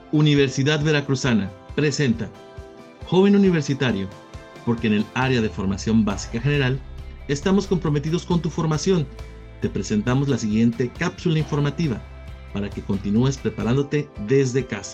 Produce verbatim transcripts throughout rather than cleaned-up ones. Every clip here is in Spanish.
Universidad Veracruzana presenta Joven Universitario, porque en el área de formación básica general estamos comprometidos con tu formación. Te presentamos la siguiente cápsula informativa para que continúes preparándote desde casa.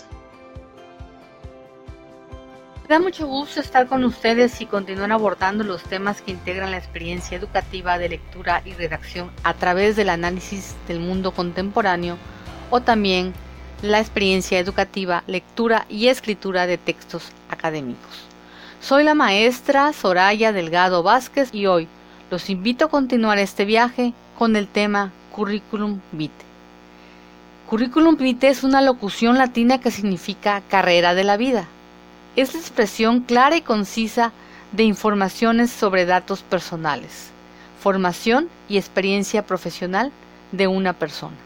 Me da mucho gusto estar con ustedes y continuar abordando los temas que integran la experiencia educativa de lectura y redacción a través del análisis del mundo contemporáneo o también la experiencia educativa, lectura y escritura de textos académicos. Soy la maestra Soraya Delgado Vázquez y hoy los invito a continuar este viaje con el tema Curriculum Vitae. Curriculum Vitae es una locución latina que significa carrera de la vida. Es la expresión clara y concisa de informaciones sobre datos personales, formación y experiencia profesional de una persona.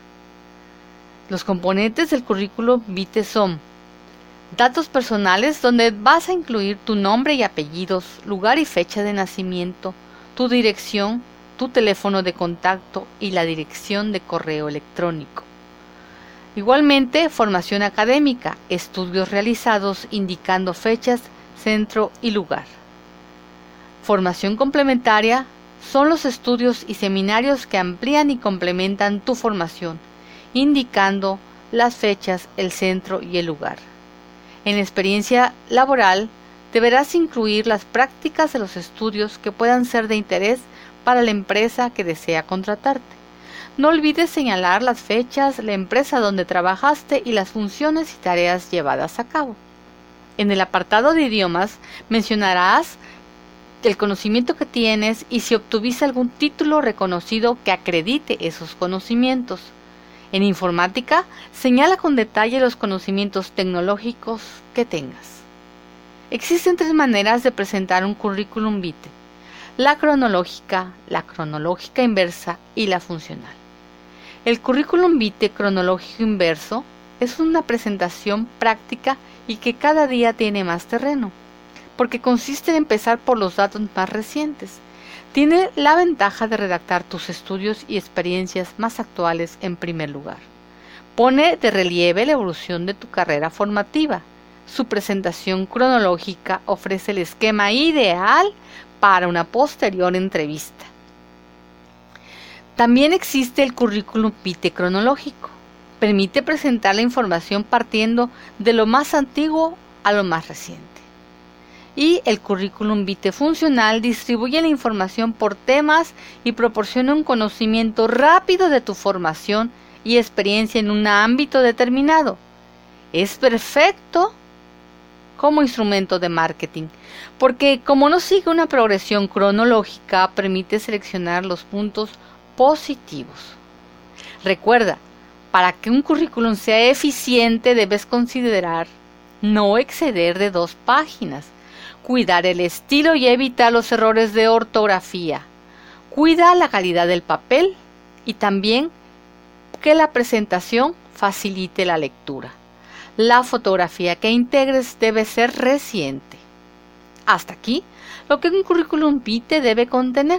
Los componentes del currículum vitae son datos personales, donde vas a incluir tu nombre y apellidos, lugar y fecha de nacimiento, tu dirección, tu teléfono de contacto y la dirección de correo electrónico. Igualmente, formación académica, estudios realizados indicando fechas, centro y lugar. Formación complementaria son los estudios y seminarios que amplían y complementan tu formación, indicando las fechas, el centro y el lugar. En la experiencia laboral, deberás incluir las prácticas de los estudios que puedan ser de interés para la empresa que desea contratarte. No olvides señalar las fechas, la empresa donde trabajaste y las funciones y tareas llevadas a cabo. En el apartado de idiomas, mencionarás el conocimiento que tienes y si obtuviste algún título reconocido que acredite esos conocimientos. En informática, señala con detalle los conocimientos tecnológicos que tengas. Existen tres maneras de presentar un currículum vitae: la cronológica, la cronológica inversa y la funcional. El currículum vitae cronológico inverso es una presentación práctica y que cada día tiene más terreno, porque consiste en empezar por los datos más recientes. Tiene la ventaja de redactar tus estudios y experiencias más actuales en primer lugar. Pone de relieve la evolución de tu carrera formativa. Su presentación cronológica ofrece el esquema ideal para una posterior entrevista. También existe el currículum vitae cronológico. Permite presentar la información partiendo de lo más antiguo a lo más reciente. Y el currículum vitae funcional distribuye la información por temas y proporciona un conocimiento rápido de tu formación y experiencia en un ámbito determinado. Es perfecto como instrumento de marketing, porque como no sigue una progresión cronológica, permite seleccionar los puntos positivos. Recuerda, para que un currículum sea eficiente debes considerar no exceder de dos páginas. Cuidar el estilo y evitar los errores de ortografía. Cuida la calidad del papel y también que la presentación facilite la lectura. La fotografía que integres debe ser reciente. Hasta aquí lo que un currículum vitae debe contener.